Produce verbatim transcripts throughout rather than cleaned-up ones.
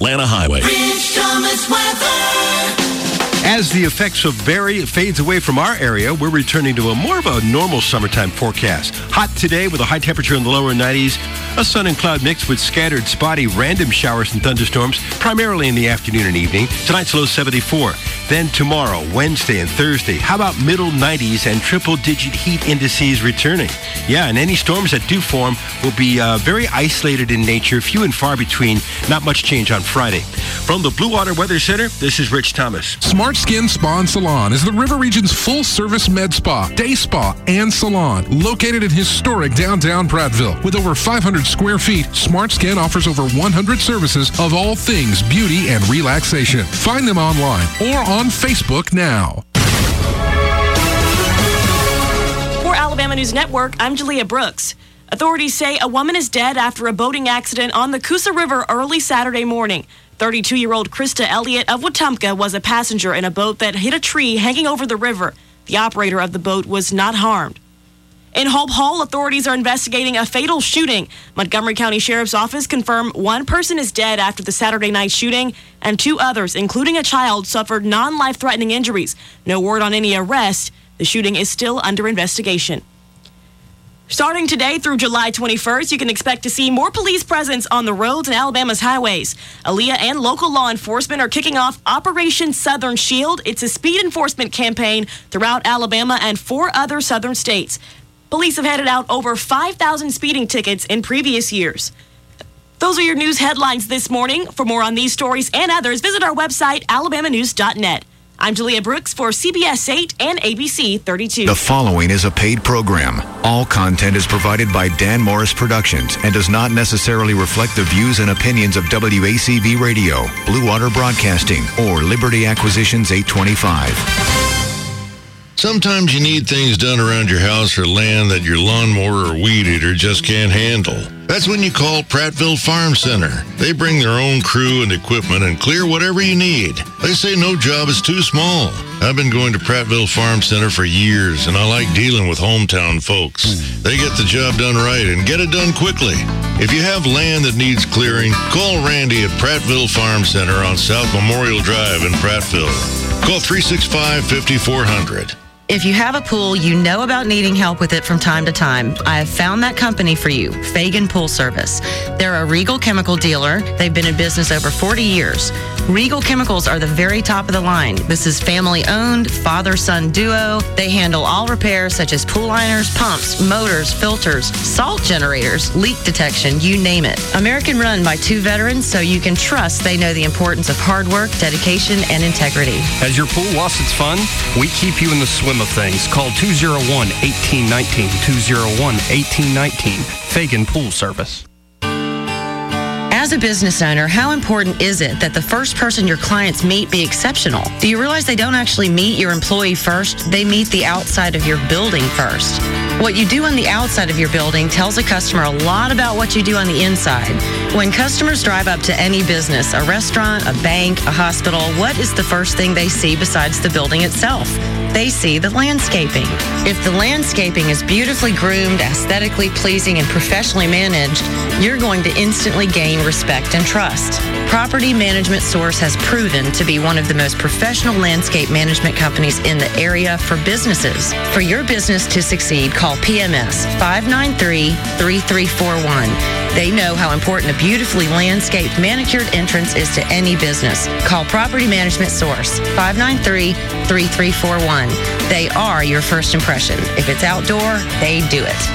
Atlanta Highway. Rich Thomas weather. As the effects of Barry fades away from our area, we're returning to a more of a normal summertime forecast. Hot today with a high temperature in the lower nineties, a sun and cloud mix with scattered spotty random showers and thunderstorms, primarily in the afternoon and evening. Tonight's low seventy-four. Then tomorrow, Wednesday and Thursday, how about middle nineties and triple-digit heat indices returning? Yeah, and any storms that do form will be uh, very isolated in nature, few and far between, not much change on Friday. From the Blue Water Weather Center, this is Rich Thomas. Smart Skin Spa and Salon is the River Region's full-service med spa, day spa, and salon. Located in historic downtown Prattville. With over five hundred square feet, Smart Skin offers over one hundred services of all things beauty and relaxation. Find them online or on Facebook now. For Alabama News Network, I'm Jalea Brooks. Authorities say a woman is dead after a boating accident on the Coosa River early Saturday morning. thirty-two-year-old Krista Elliott of Wetumpka was a passenger in a boat that hit a tree hanging over the river. The operator of the boat was not harmed. In Hope Hall, authorities are investigating a fatal shooting. Montgomery County Sheriff's Office confirmed one person is dead after the Saturday night shooting, and two others, including a child, suffered non-life-threatening injuries. No word on any arrest. The shooting is still under investigation. Starting today through July twenty-first, you can expect to see more police presence on the roads and Alabama's highways. Aaliyah and local law enforcement are kicking off Operation Southern Shield. It's a speed enforcement campaign throughout Alabama and four other southern states. Police have handed out over five thousand speeding tickets in previous years. Those are your news headlines this morning. For more on these stories and others, visit our website, alabama news dot net. I'm Jalea Brooks for C B S eight and A B C thirty-two. The following is a paid program. All content is provided by Dan Morris Productions and does not necessarily reflect the views and opinions of W A C V Radio, Blue Water Broadcasting, or Liberty Acquisitions eight twenty-five. Sometimes you need things done around your house or land that your lawnmower or weed eater just can't handle. That's when you call Prattville Farm Center. They bring their own crew and equipment and clear whatever you need. They say no job is too small. I've been going to Prattville Farm Center for years, and I like dealing with hometown folks. They get the job done right and get it done quickly. If you have land that needs clearing, call Randy at Prattville Farm Center on South Memorial Drive in Prattville. Call three six five, five four zero zero. If you have a pool, you know about needing help with it from time to time. I have found that company for you, Fagan Pool Service. They're a Regal chemical dealer. They've been in business over forty years. Regal Chemicals are the very top of the line. This is family-owned, father-son duo. They handle all repairs such as pool liners, pumps, motors, filters, salt generators, leak detection, you name it. American-run by two veterans, so you can trust they know the importance of hard work, dedication, and integrity. As your pool lost its fun, we keep you in the swim of things. Call two oh one, one eight one nine, two oh one, one eight one nine, Fagan Pool Service. As a business owner, how important is it that the first person your clients meet be exceptional? Do you realize they don't actually meet your employee first? They meet the outside of your building first. What you do on the outside of your building tells a customer a lot about what you do on the inside. When customers drive up to any business, a restaurant, a bank, a hospital, what is the first thing they see besides the building itself? They see the landscaping. If the landscaping is beautifully groomed, aesthetically pleasing, and professionally managed, you're going to instantly gain respect and trust. Property Management Source has proven to be one of the most professional landscape management companies in the area for businesses. For your business to succeed, call P M S five nine three, three three four one. They know how important a beautifully landscaped, manicured entrance is to any business. Call Property Management Source, five nine three, three three four one. They are your first impression. If it's outdoor, they do it.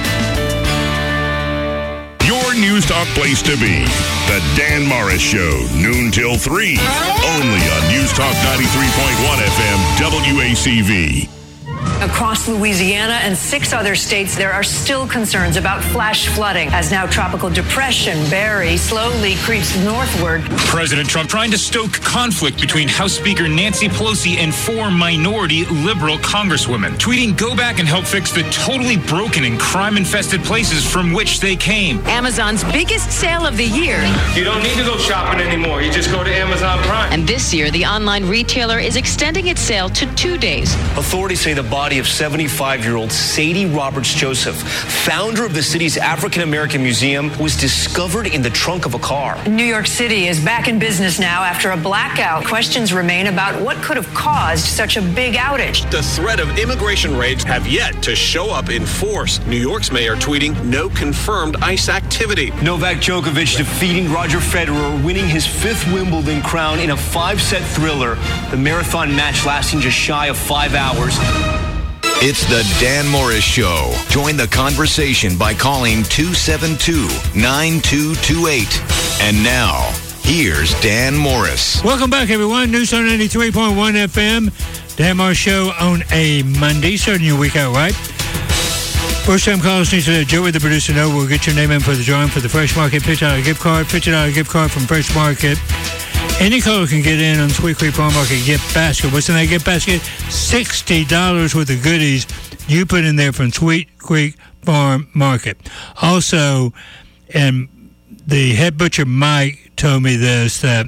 Your News Talk place to be. The Dan Morris Show, noon till three. Only on News Talk ninety-three point one F M, W A C V. Across Louisiana and six other states, there are still concerns about flash flooding as now tropical depression Barry slowly creeps northward. President Trump trying to stoke conflict between House Speaker Nancy Pelosi and four minority liberal congresswomen, tweeting, "Go back and help fix the totally broken and crime-infested places from which they came." Amazon's biggest sale of the year. You don't need to go shopping anymore. You just go to Amazon Prime. And this year, the online retailer is extending its sale to two days. Authorities say the body of seventy-five-year-old Sadie Roberts Joseph, founder of the city's African American Museum, was discovered in the trunk of a car. New York City is back in business now after a blackout. Questions remain about what could have caused such a big outage. The threat of immigration raids have yet to show up in force. New York's mayor tweeting no confirmed ICE activity. Novak Djokovic defeating Roger Federer, winning his fifth Wimbledon crown in a five-set thriller. The marathon match lasting just shy of five hours. It's the Dan Morris Show. Join the conversation by calling two seven two, nine two two eight. And now, here's Dan Morris. Welcome back, everyone. News on ninety-three point one F M. Dan Morris Show on a Monday, starting your week out right. First-time callers need to let Joey, the producer, know. We'll get your name in for the drawing for the Fresh Market fifty dollars gift card. fifty dollars gift card from Fresh Market. Any caller can get in on Sweet Creek Farm Market gift basket. What's in that gift basket? sixty dollars worth of goodies you put in there from Sweet Creek Farm Market. Also, and the head butcher Mike told me this, that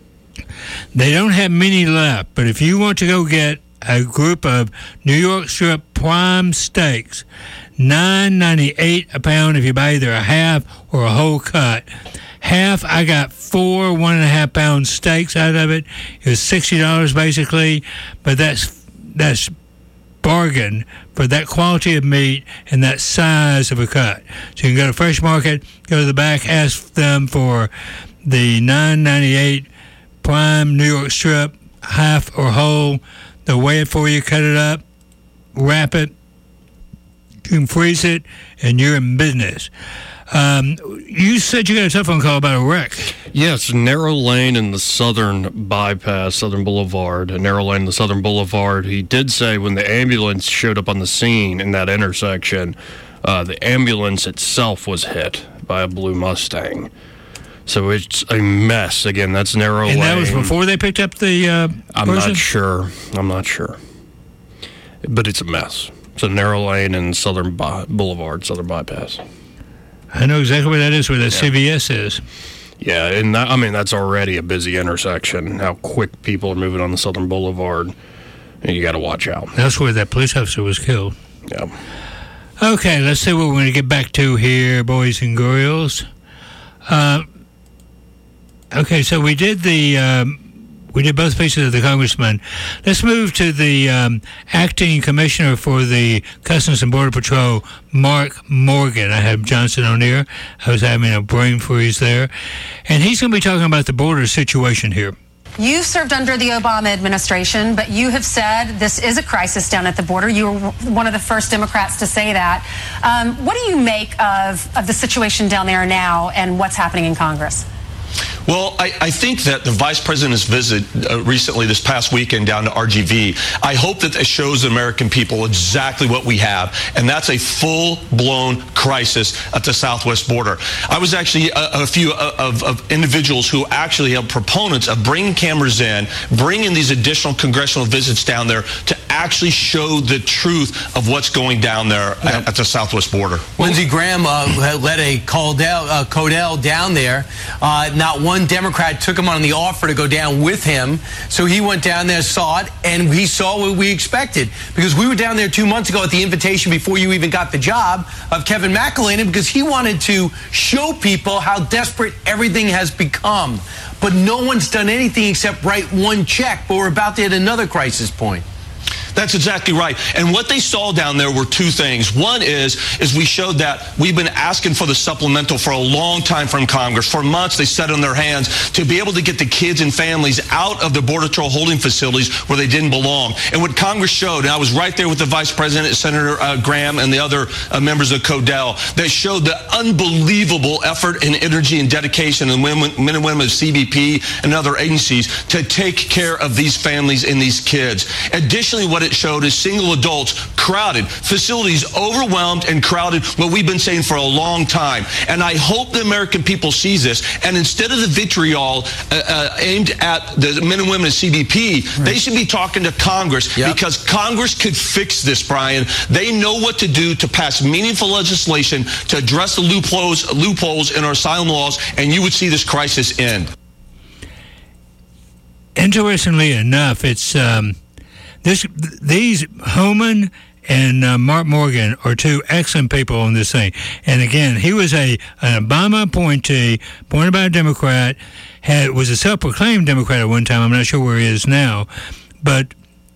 they don't have many left, but if you want to go get a group of New York strip prime steaks, nine ninety-eight a pound if you buy either a half or a whole cut. Half, I got four one and a half pound steaks out of it. It was sixty dollars basically, but that's that's bargain for that quality of meat and that size of a cut. So you can go to Fresh Market, go to the back, ask them for the nine ninety-eight prime New York strip, half or whole. They'll weigh it for you, cut it up, wrap it, you can freeze it, and you're in business. Um, you said you got a telephone call about a wreck. Yes, narrow lane in the southern bypass, Southern Boulevard, a narrow lane in the Southern Boulevard. He did say when the ambulance showed up on the scene in that intersection, uh, the ambulance itself was hit by a blue Mustang. So it's a mess. Again, that's narrow lane. And that was before they picked up the uh, I'm person? not sure. I'm not sure. But it's a mess. It's a narrow lane in Southern By- Boulevard, Southern Bypass. I know exactly where that is, where that Yeah. C V S is. Yeah, and that, I mean, that's already a busy intersection, how quick people are moving on the Southern Boulevard. And you got to watch out. That's where that police officer was killed. Yeah. Okay, let's see what we're going to get back to here, boys and girls. Uh, okay, so we did the... Um, We did both pieces of the congressman. Let's move to the um, acting commissioner for the Customs and Border Patrol, Mark Morgan. I have Johnson on here. I was having a brain freeze there. And he's going to be talking about the border situation here. You served under the Obama administration, but you have said this is a crisis down at the border. You were one of the first Democrats to say that. Um, what do you make of, of the situation down there now and what's happening in Congress? Well, I, I think that the vice president's visit uh, recently this past weekend down to R G V, I hope that it shows the American people exactly what we have, and that's a full-blown crisis at the southwest border. I was actually a, a few of, of individuals who actually are proponents of bringing cameras in, bringing these additional congressional visits down there to actually show the truth of what's going down there yeah. at, at the southwest border. Lindsey Graham uh, led a Codell, uh, Codell down there. Uh, not one Democrat took him on the offer to go down with him. So he went down there, saw it, and he saw what we expected. Because we were down there two months ago at the invitation before you even got the job of Kevin McElhaney, because he wanted to show people how desperate everything has become. But no one's done anything except write one check. But we're about to hit another crisis point. That's exactly right. And what they saw down there were two things. One is, is we showed that we've been asking for the supplemental for a long time from Congress. For months, they sat on their hands to be able to get the kids and families out of the Border Patrol holding facilities where they didn't belong. And what Congress showed, and I was right there with the Vice President, Senator uh, Graham, and the other uh, members of Codell, that showed the unbelievable effort and energy and dedication of women, men and women of C B P and other agencies to take care of these families and these kids. Additionally, what it showed is single adults crowded, facilities overwhelmed and crowded, what we've been saying for a long time. And I hope the American people sees this, and instead of the vitriol uh, uh, aimed at the men and women of C B P, right. they should be talking to Congress, yep. because Congress could fix this, Brian. They know what to do to pass meaningful legislation to address the loopholes, loopholes in our asylum laws, and you would see this crisis end. Interestingly enough, it's um, this these Homan and uh, Mark Morgan are two excellent people on this thing. And again, he was a an Obama appointee, appointed by a Democrat, had was a self-proclaimed Democrat at one time. I'm not sure where he is now, but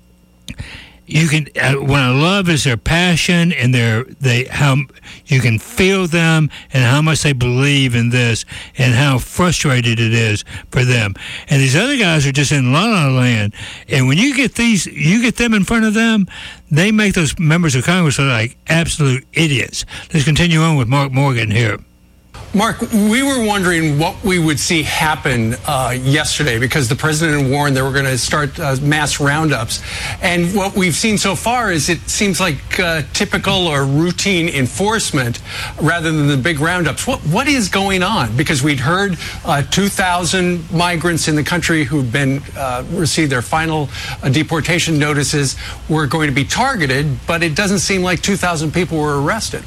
you can. Uh, what I love is their passion and their they how you can feel them and how much they believe in this and how frustrated it is for them. And these other guys are just in la la land. And when you get these, you get them in front of them, they make those members of Congress look like absolute idiots. Let's continue on with Mark Morgan here. Mark, we were wondering what we would see happen uh, yesterday because the president warned they were going to start uh, mass roundups. And what we've seen so far is it seems like uh, typical or routine enforcement rather than the big roundups. What What is going on? Because we'd heard uh, two thousand migrants in the country who've been uh, received their final uh, deportation notices were going to be targeted, but it doesn't seem like two thousand people were arrested.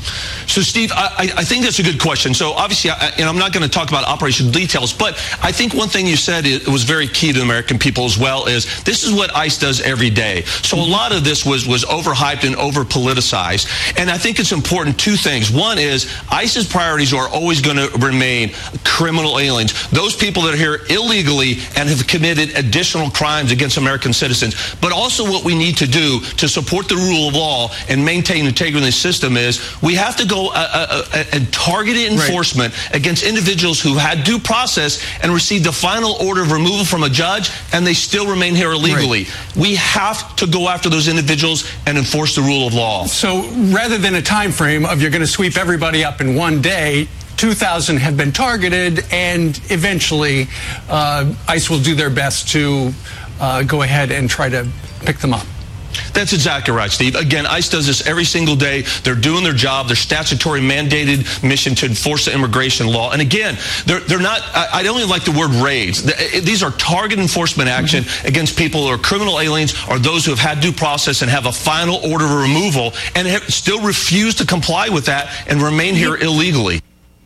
So, Steve, I, I think that's a good question. So, obviously, I, and I'm not going to talk about operational details, but I think one thing you said it was very key to the American people as well is this is what ICE does every day. So a lot of this was, was overhyped and over-politicized. And I think it's important, two things. One is ICE's priorities are always going to remain criminal aliens, those people that are here illegally and have committed additional crimes against American citizens. But also what we need to do to support the rule of law and maintain integrity in the system is we have to go uh, uh, and targeted enforcement right. against individuals who had due process and received a final order of removal from a judge and they still remain here illegally. Right. We have to go after those individuals and enforce the rule of law. So rather than a time frame of you're going to sweep everybody up in one day, two thousand have been targeted, and eventually uh, ICE will do their best to uh, go ahead and try to pick them up. That's exactly right, Steve. Again, ICE does this every single day. They're doing their job, their statutory mandated mission to enforce the immigration law. And again, they're, they're not, I, I don't even like the word raids. These are target enforcement action mm-hmm. against people who are criminal aliens or those who have had due process and have a final order of removal and have still refuse to comply with that and remain here illegally.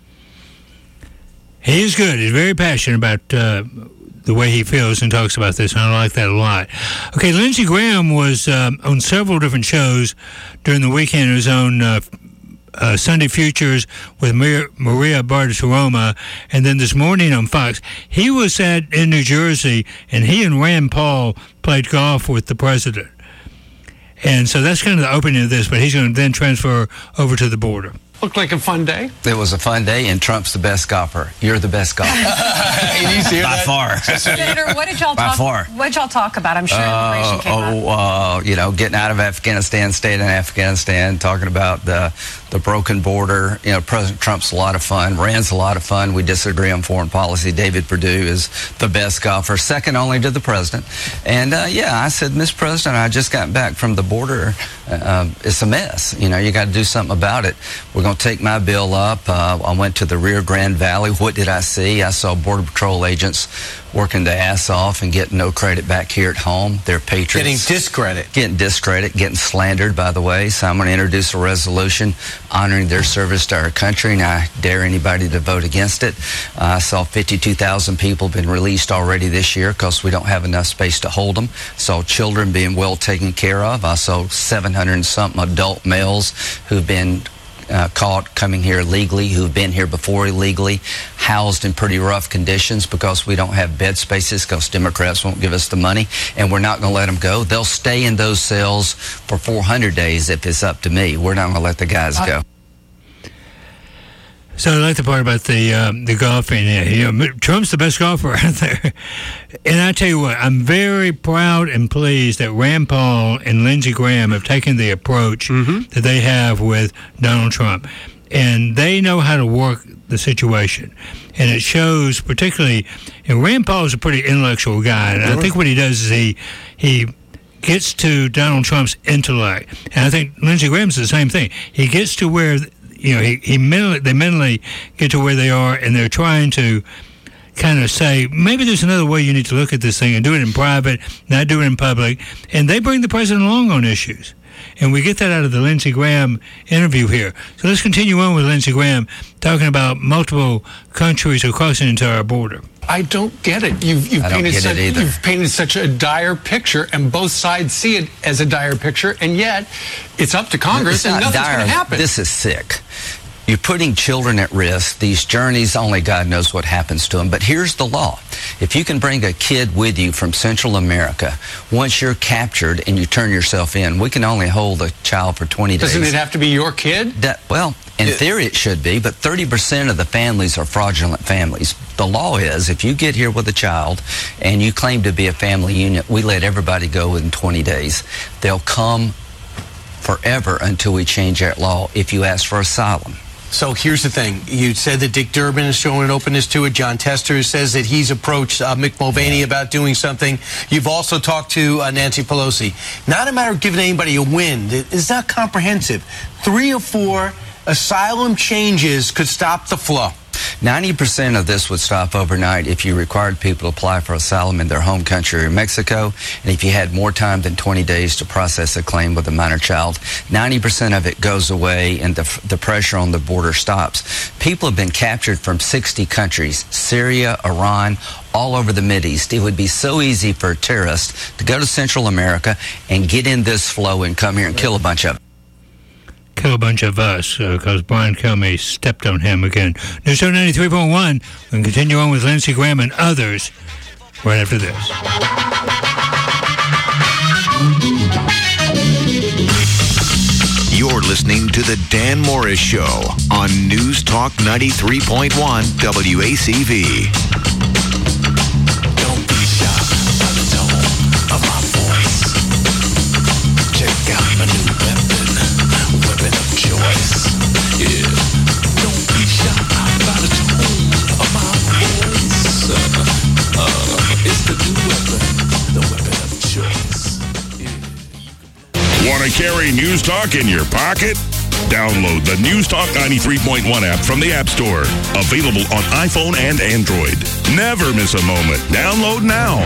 He is good. He's very passionate about uh, the way he feels and talks about this, and I like that a lot. Okay, Lindsey Graham was um, on several different shows during the weekend. He was on uh, uh, Sunday Futures with Maria, Maria Bartiromo, and then this morning on Fox. He was at in New Jersey, and he and Rand Paul played golf with the president. And so that's kind of the opening of this, but he's going to then transfer over to the border. Looked like a fun day. It was a fun day, and Trump's the best golfer. You're the best golfer. By far. Senator, what did y'all By talk? far. What did y'all talk about? I'm sure uh, immigration came oh, up. Uh, you know, getting out of Afghanistan, staying in Afghanistan, talking about the the broken border. You know, President Trump's a lot of fun. Rand's a lot of fun. We disagree on foreign policy. David Perdue is the best golfer, second only to the president. And uh, yeah, I said, Mister President, I just got back from the border. Uh, it's a mess. You know, you got to do something about it. We're going to take my bill up. Uh, I went to the Rio Grande Valley. What did I see? I saw Border Patrol agents working their ass off and getting no credit back here at home. They're patriots. Getting discredit. Getting discredit, getting slandered, by the way. So I'm going to introduce a resolution honoring their service to our country, and I dare anybody to vote against it. Uh, I saw fifty-two thousand people been released already this year because we don't have enough space to hold them. Saw children being well taken care of. I saw seven hundred and something adult males who've been Uh, caught coming here illegally, who've been here before illegally, housed in pretty rough conditions because we don't have bed spaces because Democrats won't give us the money, and we're not going to let them go. They'll stay in those cells for four hundred days if it's up to me. We're not going to let the guys go. So I like the part about the um, the golfing. You know, Trump's the best golfer out there. And I tell you what, I'm very proud and pleased that Rand Paul and Lindsey Graham have taken the approach mm-hmm. that they have with Donald Trump. And they know how to work the situation. And it shows particularly, and Rand Paul is a pretty intellectual guy. And I think what he does is he he gets to Donald Trump's intellect. And I think Lindsey Graham's the same thing. He gets to where... You know, he, he mentally, they mentally get to where they are, and they're trying to kind of say, maybe there's another way you need to look at this thing and do it in private, not do it in public. And they bring the president along on issues. And we get that out of the Lindsey Graham interview here. So let's continue on with Lindsey Graham talking about multiple countries are crossing into our border. I don't get it. You've, you've, I don't painted get such, it either. you've painted such a dire picture, and both sides see it as a dire picture, and yet it's up to Congress, It's and not nothing's going dire. to happen. This is sick. You're putting children at risk. These journeys, only God knows what happens to them. But here's the law. If you can bring a kid with you from Central America, once you're captured and you turn yourself in, we can only hold a child for twenty days. Doesn't it have to be your kid? That, well, in theory it should be, but thirty percent of the families are fraudulent families. The law is, if you get here with a child and you claim to be a family unit, we let everybody go within twenty days. They'll come forever until we change that law if you ask for asylum. So here's the thing. You said that Dick Durbin is showing an openness to it. John Tester says that he's approached uh, Mick Mulvaney about doing something. You've also talked to uh, Nancy Pelosi. Not a matter of giving anybody a win. It's not comprehensive. Three or four asylum changes could stop the flow. ninety percent of this would stop overnight if you required people to apply for asylum in their home country or Mexico, and if you had more time than twenty days to process a claim with a minor child. ninety percent of it goes away, and the, the pressure on the border stops. People have been captured from sixty countries, Syria, Iran, all over the Mideast. It would be so easy for a terrorist to go to Central America and get in this flow and come here and kill a bunch of them. Kill a bunch of us, because uh, Brian Kilmeade stepped on him again. News Show ninety-three point one. We can continue on with Lindsey Graham and others right after this. You're listening to The Dan Morris Show on News Talk ninety-three point one W A C V. Don't be shy by the tone of my voice. Check out my new weapon, weapon of choice. Yeah. Don't be shy by the tone of my voice. Uh, uh, it's the new weapon, the weapon of choice. Want to carry News Talk in your pocket? Download the News Talk ninety-three point one app from the App Store. Available on iPhone and Android. Never miss a moment. Download now.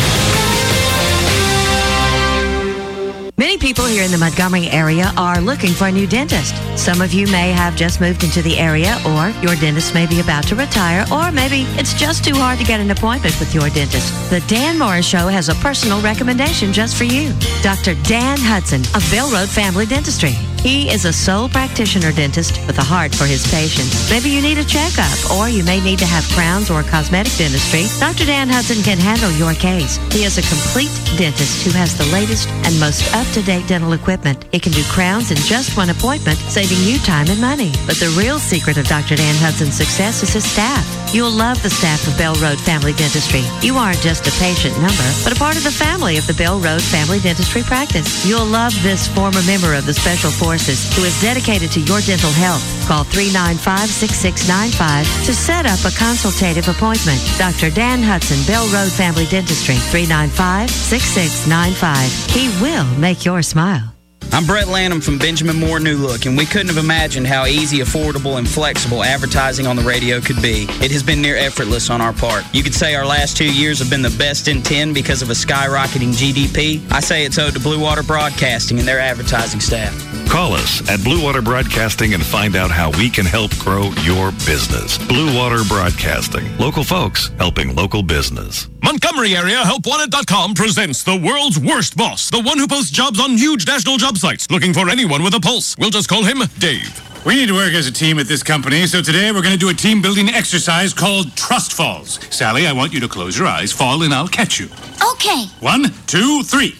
Many people here in the Montgomery area are looking for a new dentist. Some of you may have just moved into the area, or your dentist may be about to retire, or maybe it's just too hard to get an appointment with your dentist. The Dan Morris Show has a personal recommendation just for you. Doctor Dan Hudson of Bell Road Family Dentistry. He is a sole practitioner dentist with a heart for his patients. Maybe you need a checkup, or you may need to have crowns or cosmetic dentistry. Doctor Dan Hudson can handle your case. He is a complete dentist who has the latest and most up-to-date dental equipment. He can do crowns in just one appointment, saving you time and money. But the real secret of Doctor Dan Hudson's success is his staff. You'll love the staff of Bell Road Family Dentistry. You aren't just a patient number, but a part of the family of the Bell Road Family Dentistry practice. You'll love this former member of the Special Forces who is dedicated to your dental health. Call three nine five, six six nine five to set up a consultative appointment. Doctor Dan Hudson, Bell Road Family Dentistry, three nine five, six six nine five. He will make your smile. I'm Brett Lanham from Benjamin Moore New Look, and we couldn't have imagined how easy, affordable, and flexible advertising on the radio could be. It has been near effortless on our part. You could say our last two years have been the best in ten because of a skyrocketing G D P. I say it's owed to Blue Water Broadcasting and their advertising staff. Call us at Blue Water Broadcasting and find out how we can help grow your business. Blue Water Broadcasting. Local folks helping local business. Montgomery Area Help Wanted dot com presents the world's worst boss, the one who posts jobs on huge national job sites, looking for anyone with a pulse. We'll just call him Dave. We need to work as a team at this company, so today we're going to do a team-building exercise called Trust Falls. Sally, I want you to close your eyes, fall, and I'll catch you. Okay. One, two, three.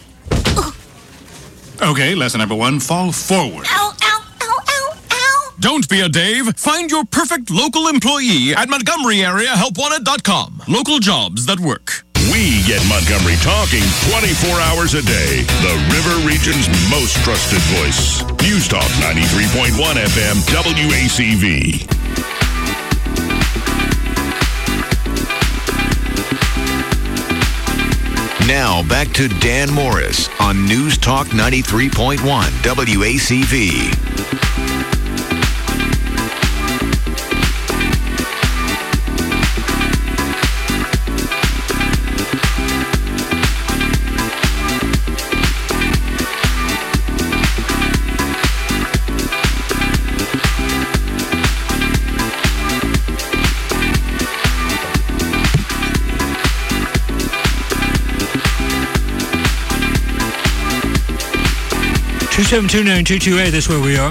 Okay, lesson number one, fall forward. Ow, ow, ow, ow, ow. Don't be a Dave. Find your perfect local employee at Montgomery Area Help Wanted dot com. Local jobs that work. We get Montgomery talking twenty-four hours a day. The River Region's most trusted voice. News Talk ninety-three point one F M W A C V. Now back to Dan Morris on News Talk ninety-three point one W A C V. two seven two, nine two two eight, that's where we are.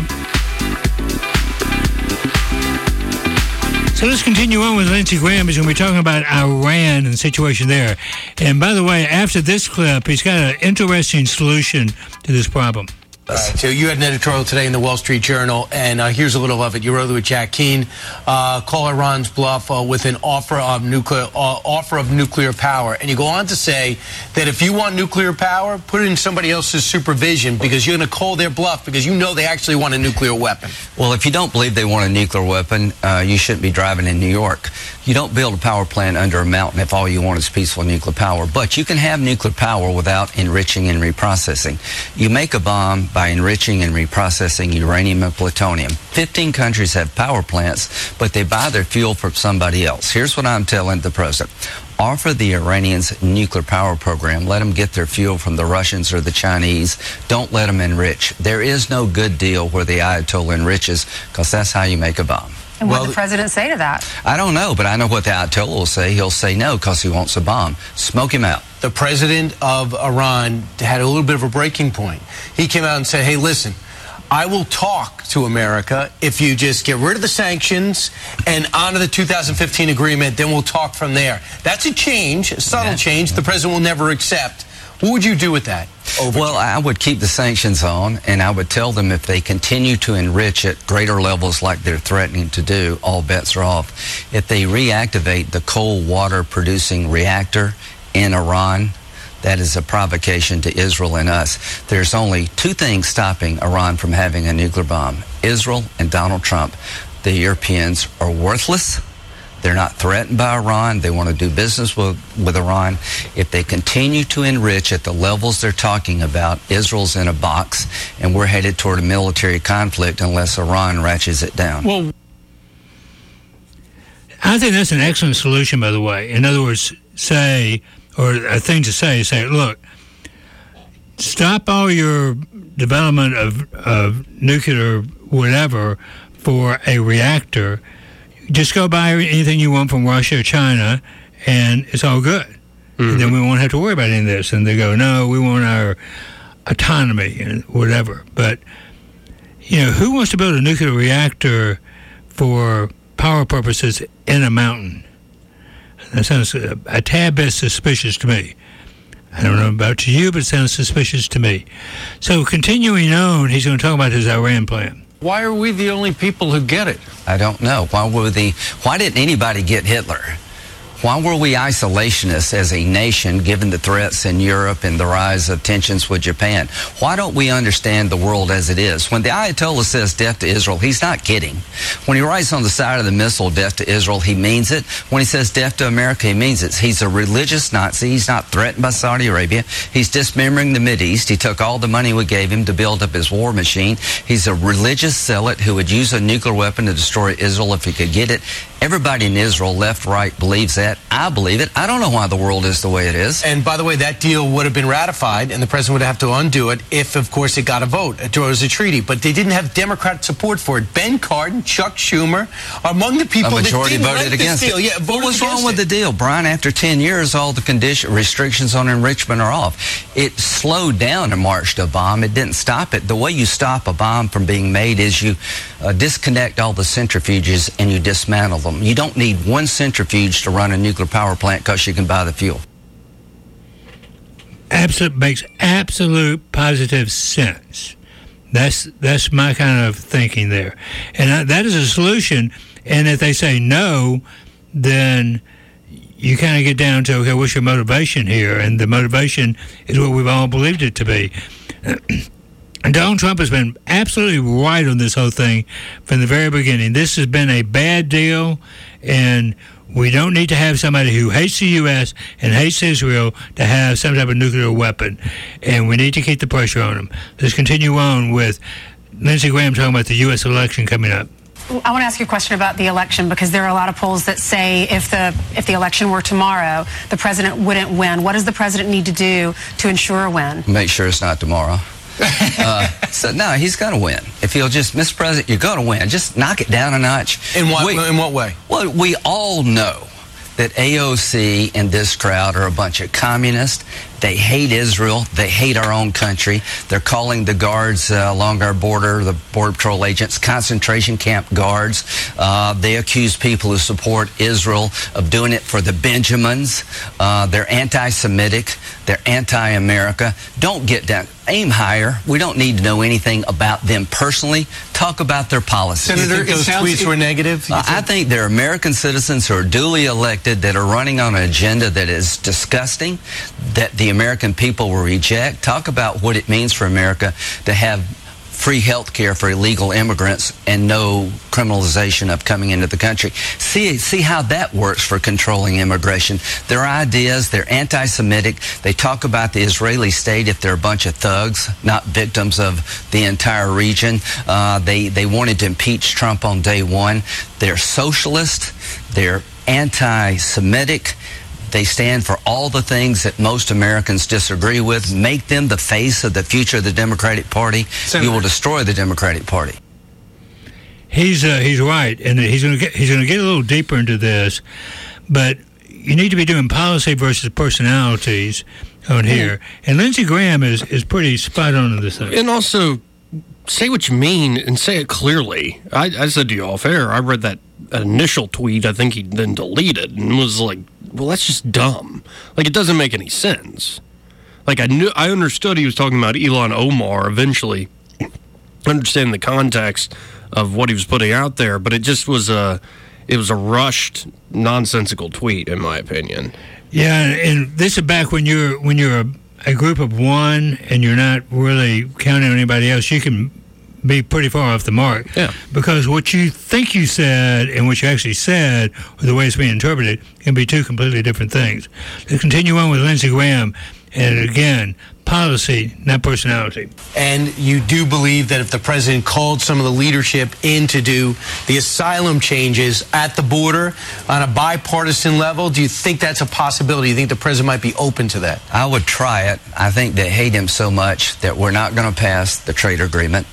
So let's continue on with Lindsey Graham. He's going to be talking about Iran and the situation there. And by the way, after this clip, he's got an interesting solution to this problem. All right, so you had an editorial today in the Wall Street Journal, and uh, here's a little of it. You wrote it with Jack Keane. Uh, call Iran's bluff uh, with an offer of nuclear uh, offer of nuclear power, and you go on to say that if you want nuclear power, put it in somebody else's supervision because you're going to call their bluff because you know they actually want a nuclear weapon. Well, if you don't believe they want a nuclear weapon, uh, you shouldn't be driving in New York. You don't build a power plant under a mountain if all you want is peaceful nuclear power. But you can have nuclear power without enriching and reprocessing. You make a bomb by enriching and reprocessing uranium and plutonium. Fifteen countries have power plants, but they buy their fuel from somebody else. Here's what I'm telling the president. Offer the Iranians nuclear power program. Let them get their fuel from the Russians or the Chinese. Don't let them enrich. There is no good deal where the Ayatollah enriches, because that's how you make a bomb. And what well, did the president say to that? I don't know, but I know what the Ayatollah will say. He'll say no because he wants a bomb. Smoke him out. The president of Iran had a little bit of a breaking point. He came out and said, hey, listen, I will talk to America if you just get rid of the sanctions and honor the two thousand fifteen agreement, then we'll talk from there. That's a change, a subtle yeah. change the president will never accept. What would you do with that? Over well, I would keep the sanctions on, and I would tell them if they continue to enrich at greater levels like they're threatening to do, all bets are off. If they reactivate the cold water producing reactor in Iran, that is a provocation to Israel and us. There's only two things stopping Iran from having a nuclear bomb: Israel and Donald Trump. The Europeans are worthless. They're not threatened by Iran. They want to do business with, with Iran. If they continue to enrich at the levels they're talking about, Israel's in a box, and we're headed toward a military conflict unless Iran ratchets it down. Well, I think that's an excellent solution, by the way. In other words, say, or a thing to say, say, look, stop all your development of, of nuclear whatever for a reactor. Just go buy anything you want from Russia or China, and it's all good. Mm-hmm. And then we won't have to worry about any of this. And they go, no, we want our autonomy and whatever. But, you know, who wants to build a nuclear reactor for power purposes in a mountain? That sounds a, a tad bit suspicious to me. I don't know about you, but it sounds suspicious to me. So continuing on, he's going to talk about his Iran plan. Why are we the only people who get it? I don't know. Why were the? Why didn't anybody get Hitler? Why were we isolationists as a nation, given the threats in Europe and the rise of tensions with Japan? Why don't we understand the world as it is? When the Ayatollah says death to Israel, he's not kidding. When he writes on the side of the missile, death to Israel, he means it. When he says death to America, he means it. He's a religious Nazi. He's not threatened by Saudi Arabia. He's dismembering the Mideast. He took all the money we gave him to build up his war machine. He's a religious zealot who would use a nuclear weapon to destroy Israel if he could get it. Everybody in Israel, left, right, believes that. I believe it. I don't know why the world is the way it is. And by the way, that deal would have been ratified, and the president would have to undo it if, of course, it got a vote. It was a treaty. But they didn't have Democrat support for it. Ben Cardin, Chuck Schumer, among the people a majority that didn't voted like against this deal. it. Yeah, what was wrong it. with the deal, Brian? After ten years, all the condition restrictions on enrichment are off. It slowed down and marched a bomb. It didn't stop it. The way you stop a bomb from being made is you uh, disconnect all the centrifuges and you dismantle them. You don't need one centrifuge to run a nuclear power plant because you can buy the fuel. Absolute makes absolute positive sense. That's that's my kind of thinking there, and I, that is a solution. And if they say no, then you kind of get down to, okay, what's your motivation here? And the motivation is what we've all believed it to be. And Donald Trump has been absolutely right on this whole thing from the very beginning. This has been a bad deal, and we don't need to have somebody who hates the U S and hates Israel to have some type of nuclear weapon, and we need to keep the pressure on them. Let's continue on with Lindsey Graham talking about the U S election coming up. I want to ask you a question about the election, because there are a lot of polls that say if the if the election were tomorrow, the president wouldn't win. What does the president need to do to ensure a win? Make sure it's not tomorrow. uh, so no, he's going to win. If he'll just, Mister President, you're going to win. Just knock it down a notch. In what we, in what way? Well, we all know that A O C and this crowd are a bunch of communists. They hate Israel. They hate our own country. They're calling the guards uh, along our border, the Border Patrol agents, concentration camp guards. Uh, they accuse people who support Israel of doing it for the Benjamins. Uh, they're anti-Semitic. They're anti-America. Don't get down. Aim higher. We don't need to know anything about them personally. Talk about their policies. Senator, you think those sounds, tweets were negative? Uh, I think they're American citizens who are duly elected that are running on an agenda that is disgusting, that the American people will reject. Talk about what it means for America to have free health care for illegal immigrants and no criminalization of coming into the country. See, see how that works for controlling immigration. Their ideas, they're anti-Semitic. They talk about the Israeli state if they're a bunch of thugs, not victims of the entire region. Uh, they, they wanted to impeach Trump on day one. They're socialist. They're anti-Semitic. They stand for all the things that most Americans disagree with. Make them the face of the future of the Democratic Party. Senator. You will destroy the Democratic Party. He's uh, he's right, and he's going to get he's going to get a little deeper into this, but you need to be doing policy versus personalities on here. Mm-hmm. And Lindsey Graham is is pretty spot on in this thing. And also, say what you mean and say it clearly. I, I said to you off air, I read that initial tweet, I think he then deleted, and was like, well, that's just dumb. Like, it doesn't make any sense. Like, I knew, I understood he was talking about Ilhan Omar eventually, understanding the context of what he was putting out there, but it just was a, it was a rushed, nonsensical tweet, in my opinion. Yeah, and this is back when you're when you're a, a group of one and you're not really counting on anybody else. You can be pretty far off the mark. Yeah. Because what you think you said and what you actually said, or the way it's being interpreted, can be two completely different things. Let's continue on with Lindsey Graham. And again, policy, not personality. And you do believe that if the president called some of the leadership in to do the asylum changes at the border on a bipartisan level, do you think that's a possibility? Do you think the president might be open to that? I would try it. I think they hate him so much that we're not going to pass the trade agreement.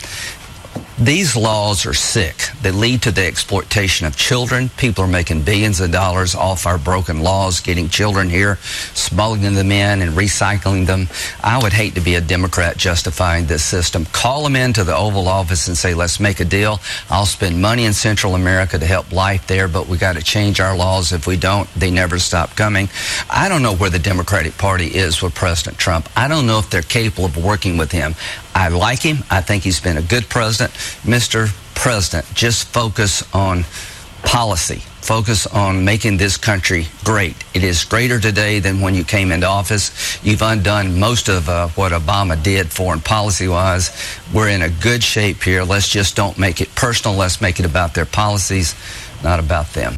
These laws are sick. They lead to the exploitation of children. People are making billions of dollars off our broken laws, getting children here, smuggling them in and recycling them. I would hate to be a Democrat justifying this system. Call them into the Oval Office and say, let's make a deal. I'll spend money in Central America to help life there, but we got to change our laws. If we don't, they never stop coming. I don't know where the Democratic Party is with President Trump. I don't know if they're capable of working with him. I like him. I think he's been a good president. Mister President, just focus on policy. Focus on making this country great. It is greater today than when you came into office. You've undone most of uh, what Obama did foreign policy-wise. We're in a good shape here. Let's just don't make it personal. Let's make it about their policies, not about them.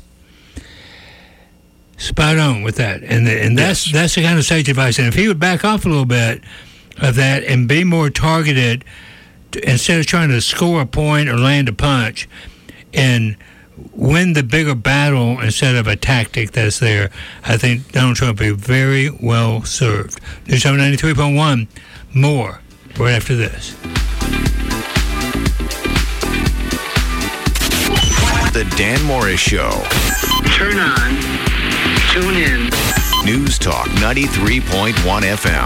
Spot on with that. And, and that's, yes. that's the kind of sage advice. And if he would back off a little bit of that and be more targeted to, instead of trying to score a point or land a punch, and win the bigger battle instead of a tactic that's there, I think Donald Trump will be very well served. News ninety-three point one, more right after this. The Dan Morris Show. Turn on, tune in. News Talk ninety-three point one F M.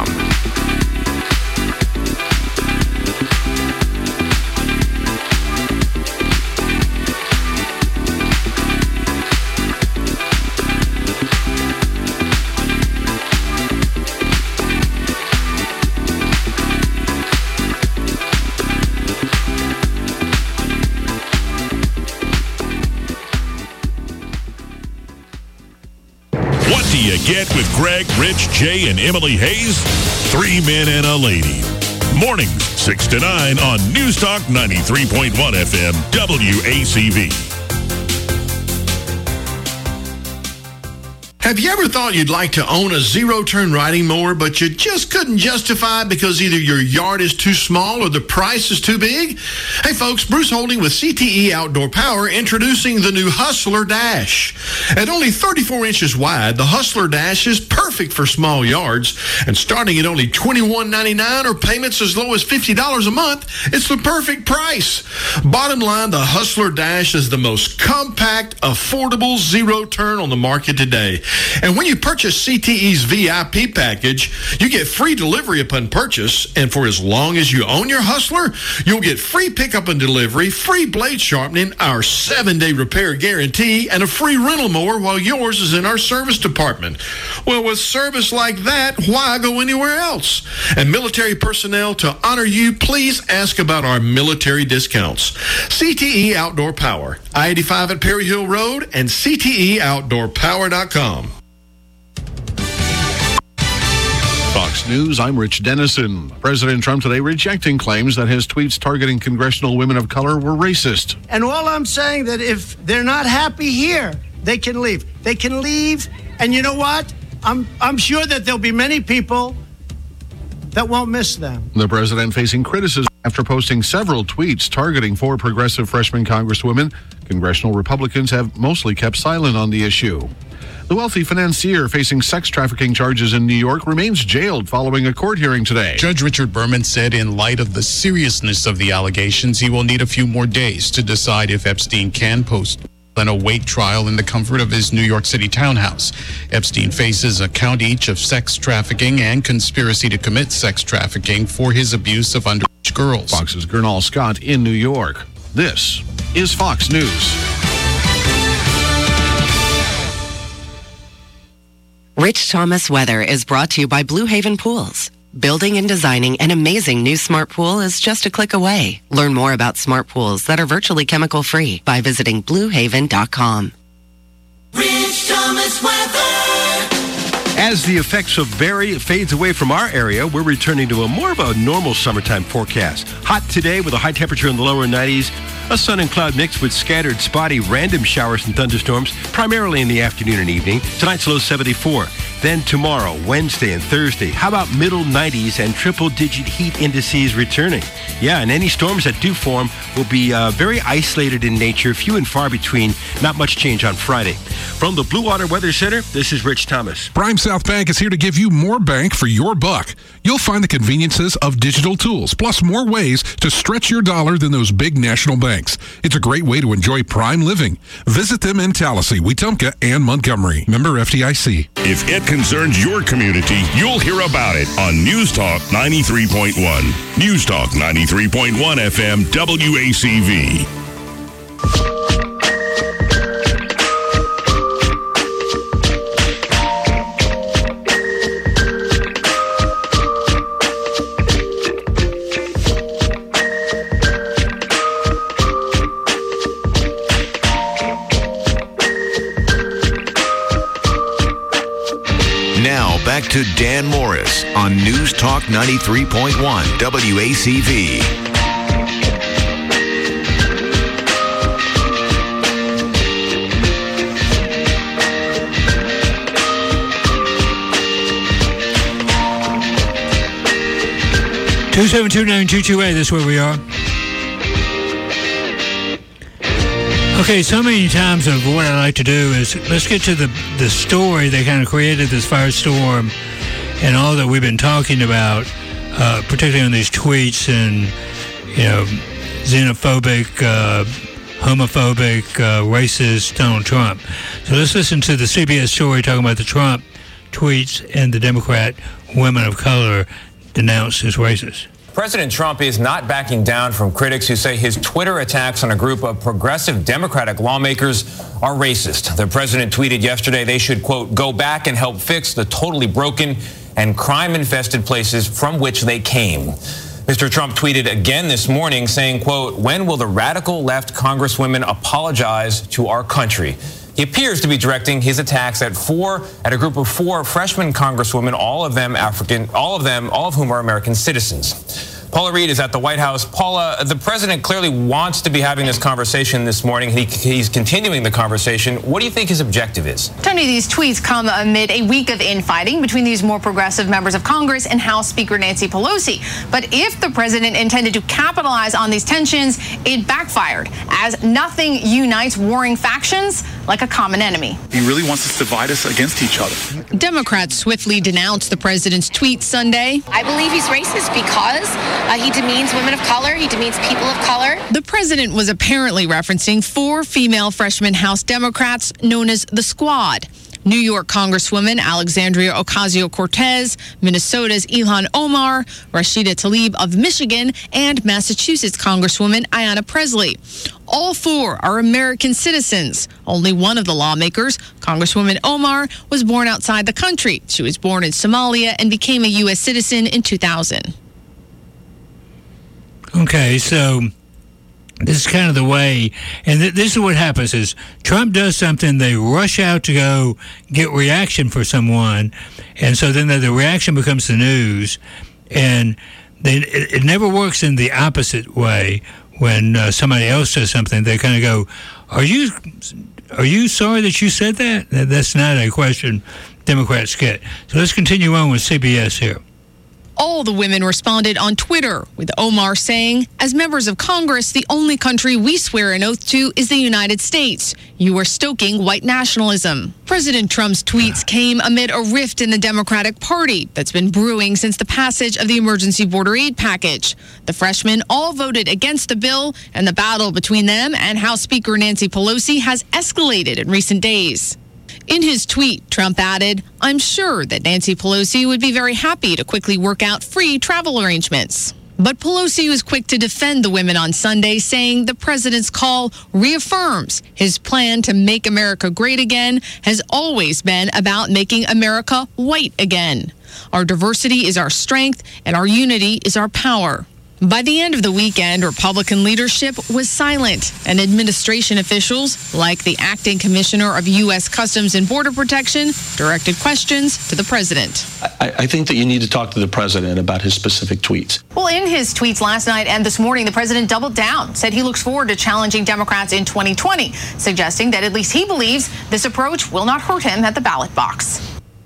You get with Greg, Rich, Jay, and Emily Hayes? Three men and a lady. Mornings, six to nine on News Talk ninety-three point one F M, W A C V. Have you ever thought you'd like to own a zero-turn riding mower, but you just couldn't justify it because either your yard is too small or the price is too big? Hey folks, Bruce Holding with C T E Outdoor Power introducing the new Hustler Dash. At only thirty-four inches wide, the Hustler Dash is perfect for small yards, and starting at only twenty-one ninety-nine or payments as low as fifty dollars a month, it's the perfect price. Bottom line, the Hustler Dash is the most compact, affordable zero-turn on the market today. And when you purchase C T E's V I P package, you get free delivery upon purchase, and for as long as you own your Hustler, you'll get free pickup and delivery, free blade sharpening, our seven-day repair guarantee, and a free rental mower while yours is in our service department. Well, with service like that, why go anywhere else? And military personnel, to honor you, please ask about our military discounts. C T E Outdoor Power, I eighty-five at Perry Hill Road, and C T E outdoor power dot com. Fox News, I'm Rich Dennison. President Trump today rejecting claims that his tweets targeting congressional women of color were racist. And all I'm saying that if they're not happy here, they can leave. They can leave, and you know what? I'm I'm sure that there'll be many people that won't miss them. The president facing criticism after posting several tweets targeting four progressive freshman congresswomen. Congressional Republicans have mostly kept silent on the issue. The wealthy financier facing sex trafficking charges in New York remains jailed following a court hearing today. Judge Richard Berman said in light of the seriousness of the allegations, he will need a few more days to decide if Epstein can post and await trial in the comfort of his New York City townhouse. Epstein faces a count each of sex trafficking and conspiracy to commit sex trafficking for his abuse of underage girls. Fox's Gernal Scott in New York. This is Fox News. Rich Thomas weather is brought to you by Blue Haven Pools. Building and designing an amazing new smart pool is just a click away. Learn more about smart pools that are virtually chemical-free by visiting blue haven dot com. Rich Thomas weather. As the effects of Barry fades away from our area, we're returning to a more of a normal summertime forecast. Hot today with a high temperature in the lower nineties. A sun and cloud mix with scattered spotty random showers and thunderstorms, primarily in the afternoon and evening. Tonight's low seventy-four. Then tomorrow, Wednesday and Thursday, how about middle nineties and triple-digit heat indices returning? Yeah, and any storms that do form will be uh, very isolated in nature, few and far between, not much change on Friday. From the Blue Water Weather Center, this is Rich Thomas. Prime South Bank is here to give you more bank for your buck. You'll find the conveniences of digital tools, plus more ways to stretch your dollar than those big national banks. It's a great way to enjoy prime living. Visit them in Tallahassee, Wetumpka, and Montgomery. Member F D I C. If it concerns your community, you'll hear about it on News Talk ninety-three point one. News Talk ninety-three point one F M W A C V. Now back to Dan Morris on News Talk ninety-three point one W A C V. two seven two nine two two eight, that's where we are. Okay, so many times of what I like to do is let's get to the the story that kind of created this firestorm and all that we've been talking about, uh, particularly on these tweets and, you know, xenophobic, uh, homophobic, uh, racist Donald Trump. So let's listen to the C B S story talking about the Trump tweets and the Democrat women of color denounced as racist. President Trump is not backing down from critics who say his Twitter attacks on a group of progressive Democratic lawmakers are racist. The president tweeted yesterday they should, quote, go back and help fix the totally broken and crime-infested places from which they came. Mister Trump tweeted again this morning saying, quote, when will the radical left congresswomen apologize to our country? He appears to be directing his attacks at four, at a group of four freshman congresswomen, all of them African, all of them, all of whom are American citizens. Paula Reed is at the White House. Paula, the president clearly wants to be having this conversation this morning. He, he's continuing the conversation. What do you think his objective is? Tony, these tweets come amid a week of infighting between these more progressive members of Congress and House Speaker Nancy Pelosi. But if the president intended to capitalize on these tensions, it backfired, as nothing unites warring factions like a common enemy. He really wants to divide us against each other. Democrats swiftly denounced the president's tweet Sunday. I believe he's racist because uh, he demeans women of color, he demeans people of color. The president was apparently referencing four female freshman House Democrats known as the Squad. New York Congresswoman Alexandria Ocasio-Cortez, Minnesota's Ilhan Omar, Rashida Tlaib of Michigan, and Massachusetts Congresswoman Ayanna Pressley. All four are American citizens. Only one of the lawmakers, Congresswoman Omar, was born outside the country. She was born in Somalia and became a U S citizen in two thousand. Okay, so this is kind of the way, and th- this is what happens is Trump does something, they rush out to go get reaction for someone, and so then the, the reaction becomes the news, and they, it, it never works in the opposite way. When uh, somebody else says something, they kind of go, are you are you sorry that you said that? That's not a question Democrats get. So let's continue on with C B S here. All the women responded on Twitter, with Omar saying, as members of Congress, the only country we swear an oath to is the United States. You are stoking white nationalism. President Trump's tweets came amid a rift in the Democratic Party that's been brewing since the passage of the emergency border aid package. The freshmen all voted against the bill, and the battle between them and House Speaker Nancy Pelosi has escalated in recent days. In his tweet, Trump added, I'm sure that Nancy Pelosi would be very happy to quickly work out free travel arrangements. But Pelosi was quick to defend the women on Sunday, saying the president's call reaffirms his plan to make America great again has always been about making America white again. Our diversity is our strength, and our unity is our power. By the end of the weekend, Republican leadership was silent, and administration officials, like the acting commissioner of U S Customs and Border Protection, directed questions to the president. I, I think that you need to talk to the president about his specific tweets. Well, in his tweets last night and this morning, the president doubled down, said he looks forward to challenging Democrats in twenty twenty, suggesting that at least he believes this approach will not hurt him at the ballot box.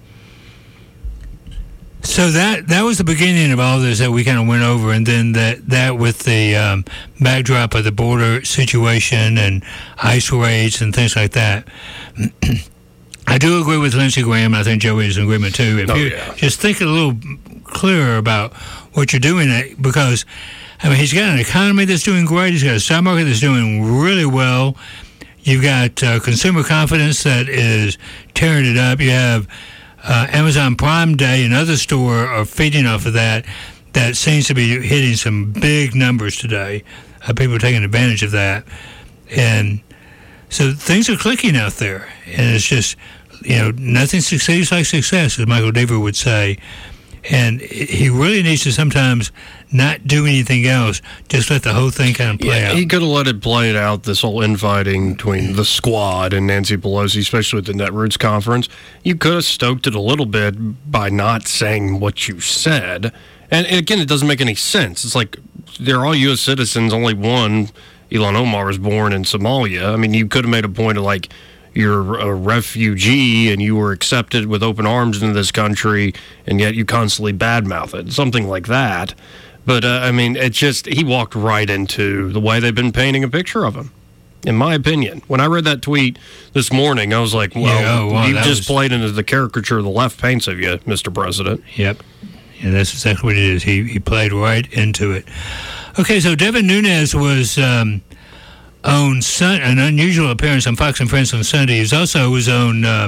So that that was the beginning of all this that we kind of went over, and then that, that with the um, backdrop of the border situation and ICE raids and things like that. I do agree with Lindsey Graham, and I think Joey is in agreement too. If oh, you yeah. just think a little clearer about what you're doing, because, I mean, he's got an economy that's doing great. He's got a stock market that's doing really well. You've got uh, consumer confidence that is tearing it up. You have Uh, Amazon Prime Day and other store are feeding off of that. That seems to be hitting some big numbers today. Uh, people are taking advantage of that. And so things are clicking out there. And it's just, you know, nothing succeeds like success, as Michael Deaver would say. And he really needs to sometimes not do anything else, just let the whole thing kind of play yeah, out. He could have let it play it out, this whole infighting between the Squad and Nancy Pelosi, especially with the Netroots conference. You could have stoked it a little bit by not saying what you said. And, and again, it doesn't make any sense. It's like they're all U S citizens, only one, Ilhan Omar, was born in Somalia. I mean, you could have made a point of like, you're a refugee and you were accepted with open arms into this country, and yet you constantly badmouth it, something like that. But, uh, I mean, it just, he walked right into the way they've been painting a picture of him, in my opinion. When I read that tweet this morning, I was like, well, yeah, oh, well you just was... played into the caricature the left paints of you, Mister President. Yep. Yeah, that's exactly what it is. He, he played right into it. Okay, so Devin Nunes was... Um, on sun, an unusual appearance on Fox and Friends on Sunday. He also was on uh,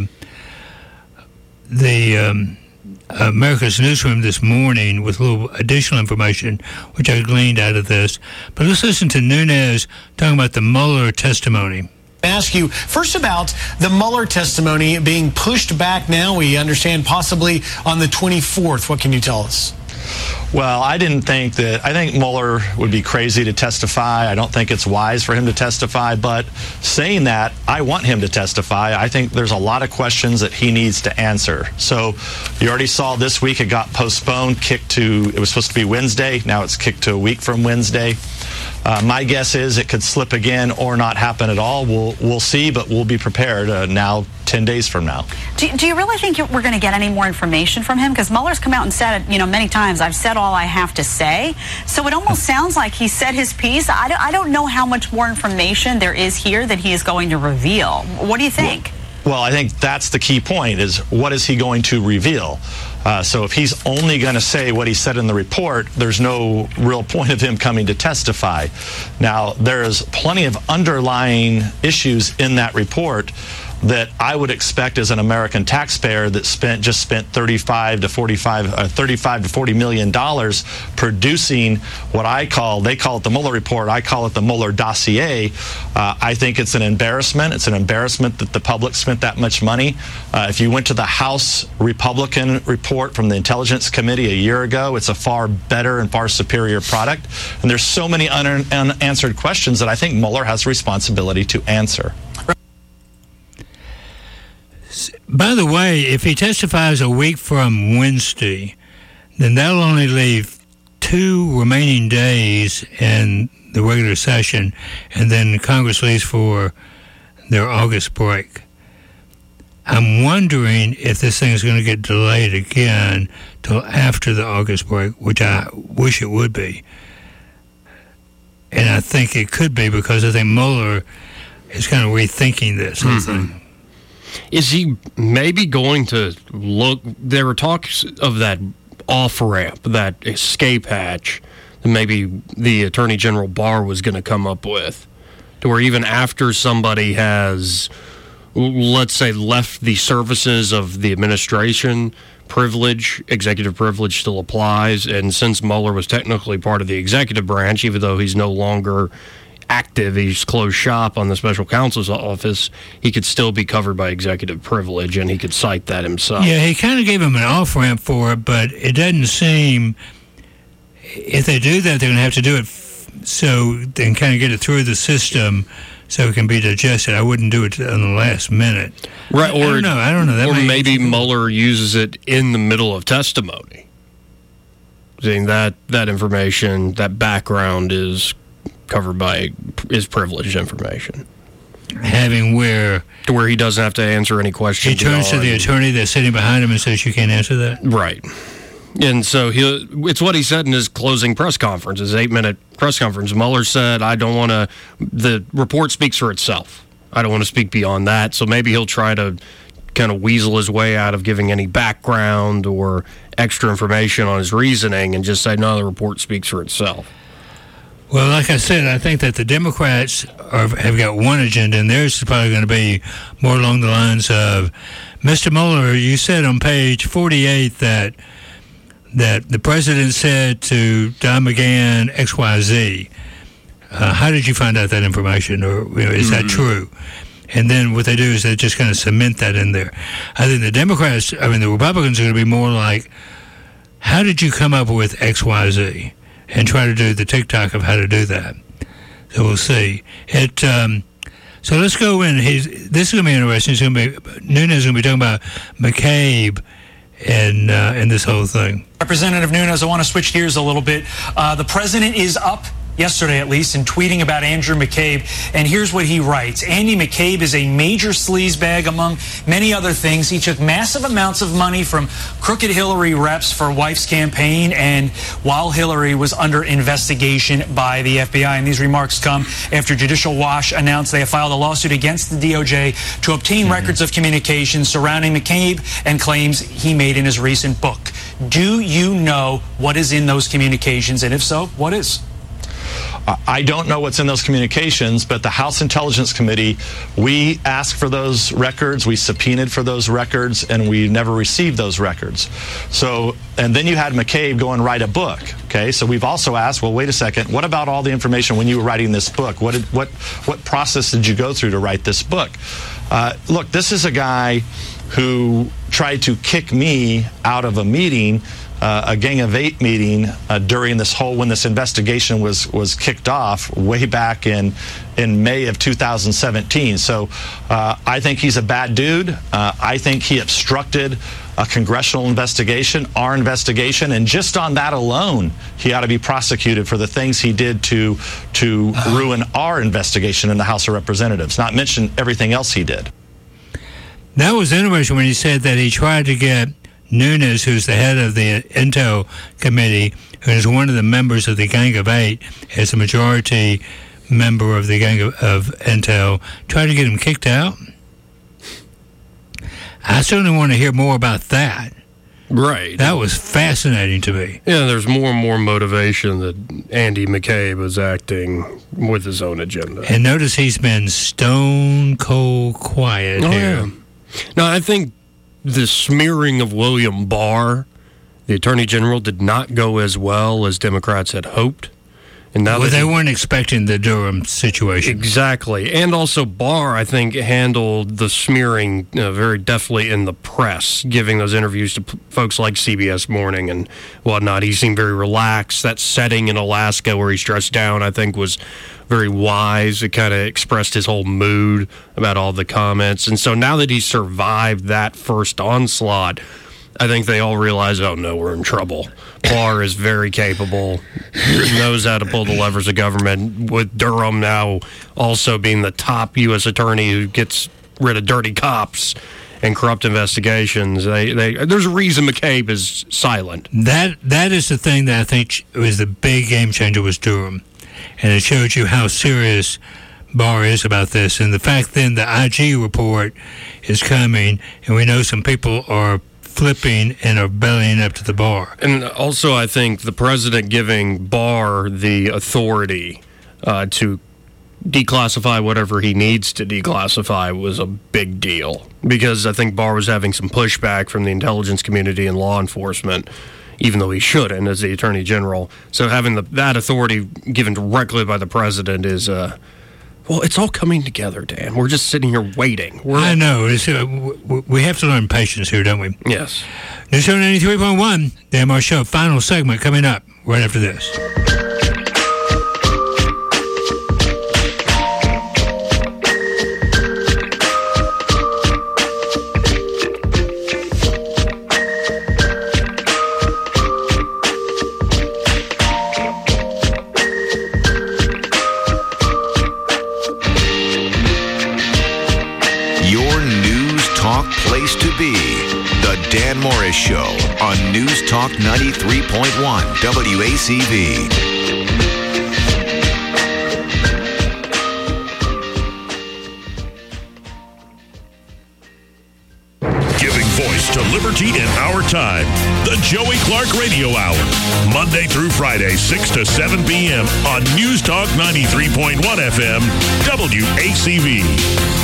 the um, America's Newsroom this morning with a little additional information, which I gleaned out of this. But let's listen to Nunes talking about the Mueller testimony. Ask you first about the Mueller testimony being pushed back now. We understand possibly on the twenty-fourth. What can you tell us? Well, I didn't think that, I think Mueller would be crazy to testify. I don't think it's wise for him to testify, but saying that, I want him to testify. I think there's a lot of questions that he needs to answer. So you already saw this week it got postponed, kicked to, it was supposed to be Wednesday. Now it's kicked to a week from Wednesday. Uh, my guess is it could slip again or not happen at all. We'll we'll see, but we'll be prepared uh, now, ten days from now. Do, do you really think we're going to get any more information from him? Because Mueller's come out and said it, you know, many times, I've said all I have to say. So it almost sounds like he said his piece. I don't, I don't know how much more information there is here that he is going to reveal. What do you think? Well, I think that's the key point, is what is he going to reveal? Uh, so if he's only going to say what he said in the report, there's no real point of him coming to testify. Now, there is plenty of underlying issues in that report that I would expect as an American taxpayer that spent just spent thirty-five to forty-five, uh, thirty-five to forty million dollars producing what I call, they call it the Mueller report, I call it the Mueller dossier. Uh, I think it's an embarrassment. It's an embarrassment that the public spent that much money. Uh, if you went to the House Republican report from the Intelligence Committee a year ago, it's a far better and far superior product. And there's so many un- unanswered questions that I think Mueller has a responsibility to answer. By the way, if he testifies a week from Wednesday, then that'll only leave two remaining days in the regular session, and then Congress leaves for their August break. I'm wondering if this thing is going to get delayed again till after the August break, which I wish it would be. And I think it could be because I think Mueller is kind of rethinking this whole mm-hmm. thing. Is he maybe going to look? There were talks of that off ramp, that escape hatch, that maybe the Attorney General Barr was going to come up with, to where even after somebody has, let's say, left the services of the administration, privilege, executive privilege still applies. And since Mueller was technically part of the executive branch, even though he's no longer active, he's closed shop on the special counsel's office, he could still be covered by executive privilege, and he could cite that himself. Yeah, he kind of gave him an off-ramp for it, but it doesn't seem, if they do that, they're going to have to do it f- so they can kind of get it through the system so it can be digested. I wouldn't do it on the last minute. Right, or, I don't know. I don't know. That or may, maybe Mueller uses it in the middle of testimony. Saying that, that information, that background is covered by is privileged information. Having where to where he doesn't have to answer any questions. He turns to the attorney that's sitting behind him and says, "You can't answer that." Right. And so he it's what he said in his closing press conference, his eight-minute press conference. Mueller said, "I don't want to. The report speaks for itself. I don't want to speak beyond that." So maybe he'll try to kind of weasel his way out of giving any background or extra information on his reasoning and just say, "No, the report speaks for itself." Well, like I said, I think that the Democrats are, have got one agenda, and theirs is probably going to be more along the lines of, Mister Mueller, you said on page forty-eight that that the president said to Don McGahn X Y Z. Uh, how did you find out that information, or you know, is mm-hmm. that true? And then what they do is they just kind of cement that in there. I think the Democrats, I mean, the Republicans are going to be more like, how did you come up with X Y Z? And try to do the TikTok of how to do that. So we'll see. It. Um, so let's go in. He's, this is going to be interesting. It's going to be Nunes is going to be talking about McCabe and uh, and this whole thing. Representative Nunes, I want to switch gears a little bit. Uh, the president is up, yesterday at least, in tweeting about Andrew McCabe. And here's what he writes. Andy McCabe is a major sleazebag, among many other things. He took massive amounts of money from crooked Hillary reps for wife's campaign, and while Hillary was under investigation by the F B I. And these remarks come after Judicial Watch announced they have filed a lawsuit against the D O J to obtain mm-hmm. records of communications surrounding McCabe and claims he made in his recent book. Do you know what is in those communications? And if so, what is? I don't know what's in those communications, but the House Intelligence Committee, we asked for those records, we subpoenaed for those records, and we never received those records. So, and then you had McCabe go and write a book, okay? So we've also asked, well, wait a second, what about all the information when you were writing this book? What did, what, what process did you go through to write this book? Uh, look, this is a guy who tried to kick me out of a meeting uh, a Gang of Eight meeting uh, during this whole, when this investigation was was kicked off way back in in May of two thousand seventeen. So uh, I think he's a bad dude. Uh, I think he obstructed a congressional investigation, our investigation, and just on that alone, he ought to be prosecuted for the things he did to to ruin our investigation in the House of Representatives, not mention everything else he did. That was interesting when he said that he tried to get Nunes, who's the head of the Intel Committee, who is one of the members of the Gang of Eight, as a majority member of the Gang of, of Intel, tried to get him kicked out. I certainly want to hear more about that. Right. That was fascinating to me. Yeah, there's more and more motivation that Andy McCabe is acting with his own agenda. And notice he's been stone cold quiet oh, here. Yeah. No, I think the smearing of William Barr, the Attorney General, did not go as well as Democrats had hoped. And now well, they he, weren't expecting the Durham situation. Exactly. And also Barr, I think, handled the smearing uh, very deftly in the press, giving those interviews to p- folks like C B S Morning and whatnot. He seemed very relaxed. That setting in Alaska where he's dressed down, I think, was very wise. It kind of expressed his whole mood about all the comments. And so now that he's survived that first onslaught, I think they all realize, oh, no, we're in trouble. Barr is very capable, knows how to pull the levers of government, with Durham now also being the top U S attorney who gets rid of dirty cops and corrupt investigations. They, they, there's a reason McCabe is silent. That That is the thing that I think was the big game changer was Durham. And it showed you how serious Barr is about this. And the fact then the I G report is coming, and we know some people are flipping and are bellying up to the bar. And also, I think the president giving Barr the authority uh, to declassify whatever he needs to declassify was a big deal, because I think Barr was having some pushback from the intelligence community and law enforcement, even though he shouldn't as the Attorney General. So having the, that authority given directly by the president is uh, well, it's all coming together, Dan. We're just sitting here waiting. We're I know. It's, uh, w- we have to learn patience here, don't we? Yes. News Show ninety-three point one, the M R Show, final segment coming up right after this. Place to be. The Dan Morris Show on News Talk ninety-three point one W A C V. Giving voice to liberty in our time. The Joey Clark Radio Hour. Monday through Friday, six to seven p.m. on News Talk ninety-three point one F M, W A C V.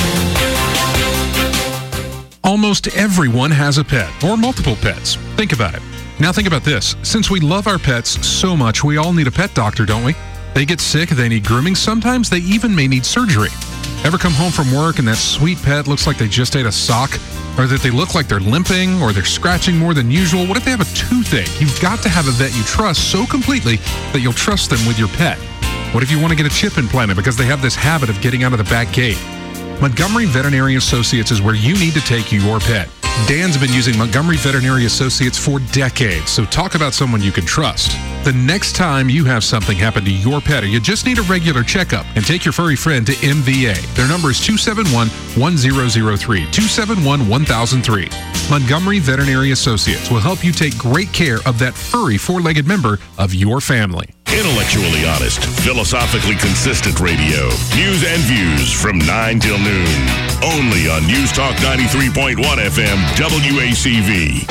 Almost everyone has a pet, or multiple pets. Think about it. Now think about this. Since we love our pets so much, we all need a pet doctor, don't we? They get sick, they need grooming, sometimes they even may need surgery. Ever come home from work and that sweet pet looks like they just ate a sock? Or that they look like they're limping, or they're scratching more than usual? What if they have a toothache? You've got to have a vet you trust so completely that you'll trust them with your pet. What if you want to get a chip implanted because they have this habit of getting out of the back gate? Montgomery Veterinary Associates is where you need to take your pet. Dan's been using Montgomery Veterinary Associates for decades, so talk about someone you can trust. The next time you have something happen to your pet or you just need a regular checkup, and take your furry friend to M V A. Their number is two seven one, one zero zero three, two seven one, one thousand three. Montgomery Veterinary Associates will help you take great care of that furry four-legged member of your family. Intellectually honest, philosophically consistent radio. News and views from nine till noon. Only on News Talk ninety-three point one F M, W A C V.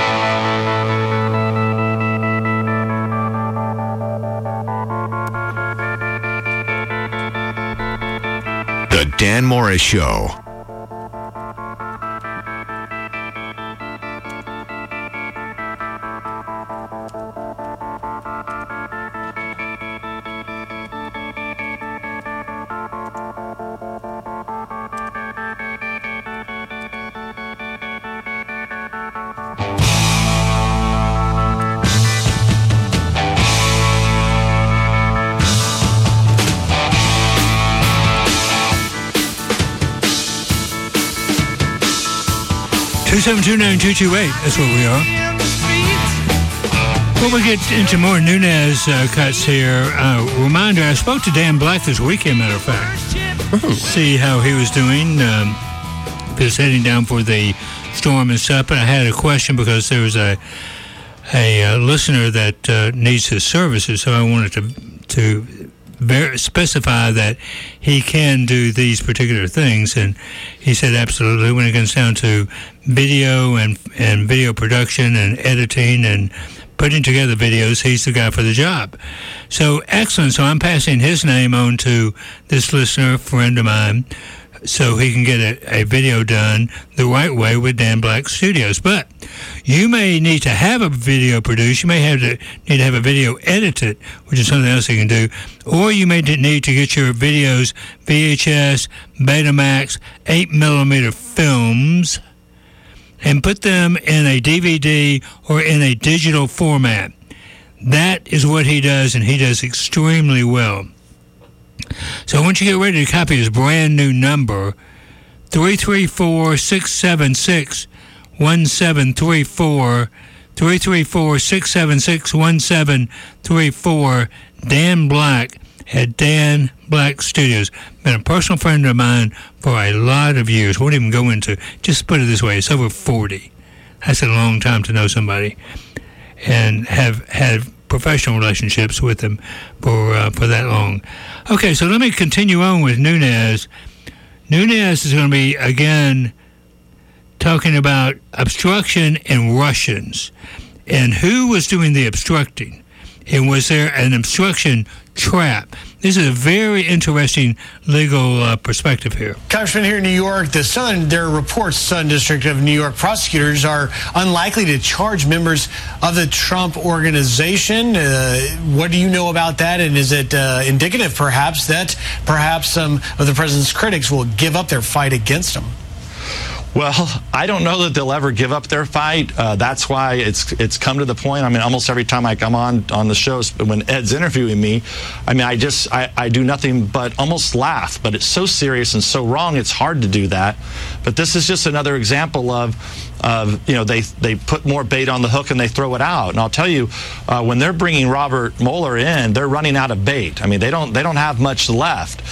The Dan Morris Show. seven two nine two two eight. That's what we are. Before we get into more Nunes uh, cuts here, uh, reminder, I spoke to Dan Black this weekend, matter of fact. Oh. See how he was doing. Um, he was heading down for the storm and stuff, but I had a question because there was a a uh, listener that uh, needs his services, so I wanted to to ver- specify that he can do these particular things, and he said absolutely. When it comes down to video and and video production and editing and putting together videos, he's the guy for the job. So excellent. So I'm passing his name on to this listener, friend of mine, so he can get a, a video done the right way with Dan Black Studios. But you may need to have a video produced. You may have to need to have a video edited, which is something else you can do. Or you may need to get your videos V H S, Betamax, eight millimeter films, and put them in a D V D or in a digital format. That is what he does, and he does extremely well. So once you get ready to copy his brand new number, three three four, six seven six, one seven three four, three three four, six seven six, one seven three four, Dan Black at Dan Black Studios. Been a personal friend of mine for a lot of years. Won't even go into, just put it this way, it's over forty. That's a long time to know somebody and have had professional relationships with them for uh, for that long. Okay, so let me continue on with Nunes. Nunes is going to be, again, talking about obstruction and Russians. And who was doing the obstructing? And was there an obstruction trap? This is a very interesting legal uh, perspective here. Congressman, here in New York, the Southern, there are reports, Southern District of New York prosecutors are unlikely to charge members of the Trump organization. Uh, what do you know about that? And is it uh, indicative, perhaps, that perhaps some of the president's critics will give up their fight against him? Well, I don't know that they'll ever give up their fight. Uh, that's why it's it's come to the point. I mean, almost every time I come on on the shows, when Ed's interviewing me, I mean, I just I, I do nothing but almost laugh. But it's so serious and so wrong. It's hard to do that. But this is just another example of of you know they they put more bait on the hook and they throw it out. And I'll tell you, uh, when they're bringing Robert Mueller in, they're running out of bait. I mean, they don't they don't have much left.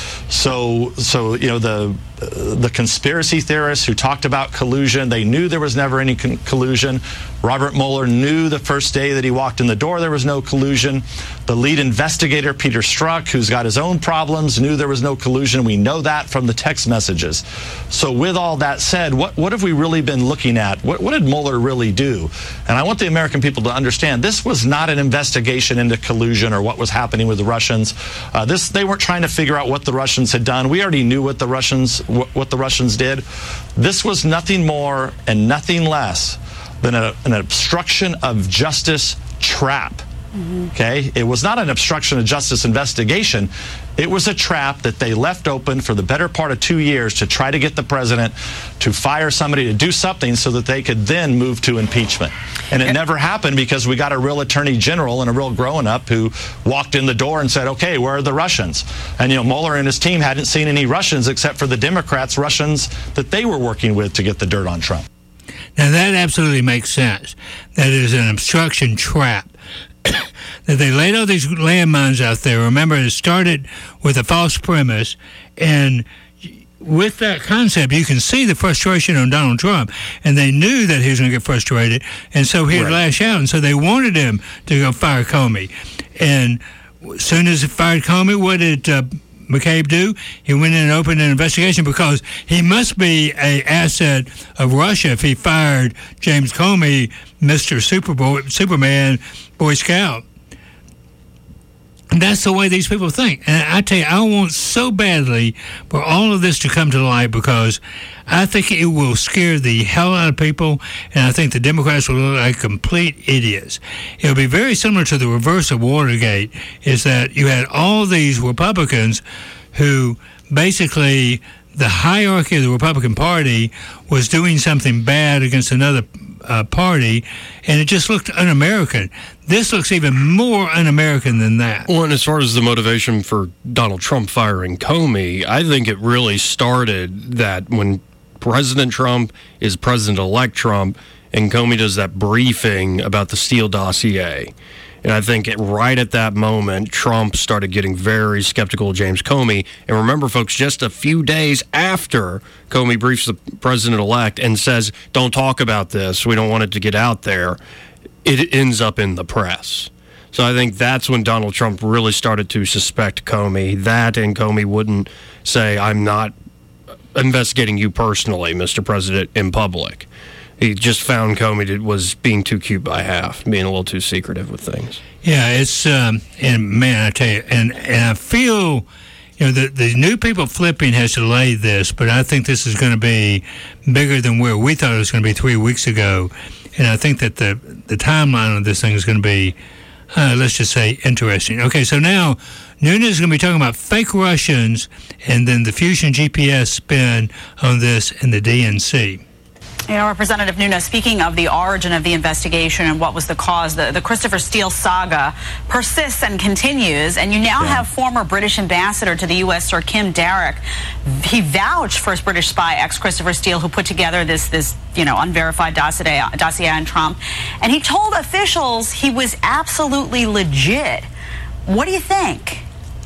So so you know the. The conspiracy theorists who talked about collusion, they knew there was never any con- collusion. Robert Mueller knew the first day that he walked in the door there was no collusion. The lead investigator, Peter Strzok, who's got his own problems, knew there was no collusion. We know that from the text messages. So with all that said, what, what have we really been looking at? What, what did Mueller really do? And I want the American people to understand this was not an investigation into collusion or what was happening with the Russians. Uh, this they weren't trying to figure out what the Russians had done. We already knew what the Russians what the Russians did. This was nothing more and nothing less than a, an obstruction of justice trap. Mm-hmm. Okay? It was not an obstruction of justice investigation. It was a trap that they left open for the better part of two years to try to get the president to fire somebody to do something so that they could then move to impeachment. And it and, never happened because we got a real attorney general and a real grown-up who walked in the door and said, okay, where are the Russians? And, you know, Mueller and his team hadn't seen any Russians except for the Democrats' Russians that they were working with to get the dirt on Trump. Now, that absolutely makes sense. That is an obstruction trap. That they laid all these landmines out there. Remember, it started with a false premise, and with that concept, you can see the frustration on Donald Trump, and they knew that he was going to get frustrated, and so he'd right. lash out, and so they wanted him to go fire Comey. And as soon as he fired Comey, what did uh, McCabe do? He went in and opened an investigation because he must be an asset of Russia if he fired James Comey, Mister Superboy, Superman, Boy Scout. And that's the way these people think. And I tell you, I want so badly for all of this to come to light because I think it will scare the hell out of people, and I think the Democrats will look like complete idiots. It'll be very similar to the reverse of Watergate, is that you had all these Republicans who basically the hierarchy of the Republican Party was doing something bad against another uh, party, and it just looked un-American. This looks even more un-American than that. Well, and as far as the motivation for Donald Trump firing Comey, I think it really started that when President Trump is President-elect Trump, and Comey does that briefing about the Steele dossier. And I think it, right at that moment, Trump started getting very skeptical of James Comey. And remember, folks, just a few days after Comey briefs the president-elect and says, don't talk about this, we don't want it to get out there, it ends up in the press. So I think that's when Donald Trump really started to suspect Comey. That and Comey wouldn't say, I'm not investigating you personally, Mister President, in public. He just found Comey that was being too cute by half, being a little too secretive with things. Yeah, it's, um, and man, I tell you, and, and I feel, you know, the, the new people flipping has delayed this, but I think this is going to be bigger than where we thought it was going to be three weeks ago. And I think that the, the timeline of this thing is going to be, uh, let's just say, interesting. Okay, so now Nunes is going to be talking about fake Russians and then the Fusion G P S spin on this in the D N C. You know, Representative Nunes, speaking of the origin of the investigation and what was the cause, the, the Christopher Steele saga persists and continues, and you now yeah. have former British ambassador to the U S, Sir Kim Darroch. He vouched for his British spy, ex-Christopher Steele, who put together this, this you know, unverified dossier, dossier on Trump, and he told officials he was absolutely legit. What do you think?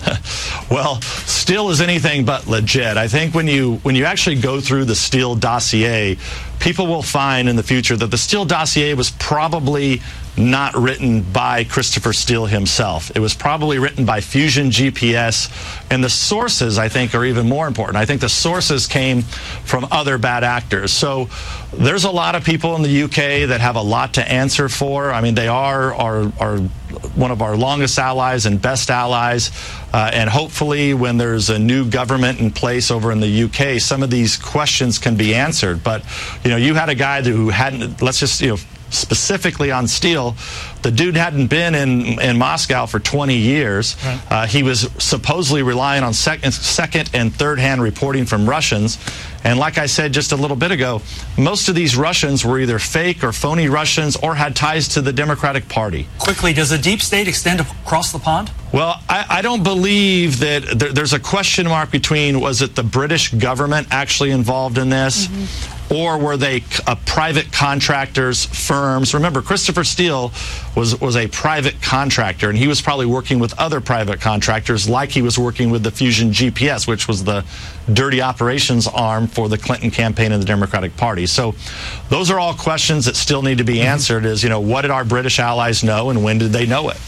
Well, Steele is anything but legit. I think when you when you actually go through the Steele dossier, people will find in the future that the Steele dossier was probably not written by Christopher Steele himself. It was probably written by Fusion G P S, and the sources, I think, are even more important. I think the sources came from other bad actors. So there's a lot of people in the U K that have a lot to answer for. I mean, they are, are, are one of our longest allies and best allies, uh, and hopefully when there's a new government in place over in the U K, some of these questions can be answered. But, you know, you had a guy who hadn't, let's just, you know, specifically on Steele, the dude hadn't been in, in Moscow for twenty years. Right. Uh, he was supposedly relying on second, second and third-hand reporting from Russians. And like I said just a little bit ago, most of these Russians were either fake or phony Russians or had ties to the Democratic Party. Quickly, does the deep state extend across the pond? Well, I, I don't believe that there, there's a question mark between, was it the British government actually involved in this? Mm-hmm. Or were they uh, private contractors, firms? Remember, Christopher Steele was, was a private contractor, and he was probably working with other private contractors like he was working with the Fusion G P S, which was the dirty operations arm for the Clinton campaign and the Democratic Party. So those are all questions that still need to be answered is, you know, what did our British allies know and when did they know it?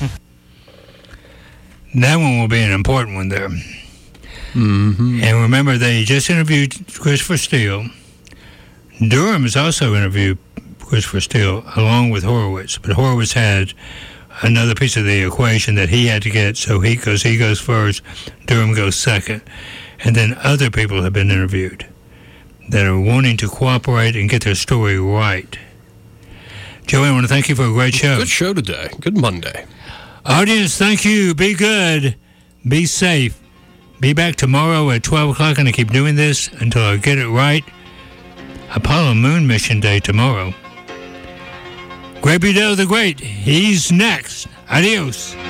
That one will be an important one there. Mm-hmm. And remember, they just interviewed Christopher Steele. Durham has also interviewed Christopher Steele along with Horowitz, but Horowitz had another piece of the equation that he had to get, so he goes, he goes first, Durham goes second. And then other people have been interviewed that are wanting to cooperate and get their story right. Joey, I want to thank you for a great show. Good show today. Good Monday. Audience, thank you. Be good. Be safe. Be back tomorrow at twelve o'clock, and I keep doing this until I get it right. Apollo Moon Mission Day tomorrow. Greg Budell the Great, he's next. Adios.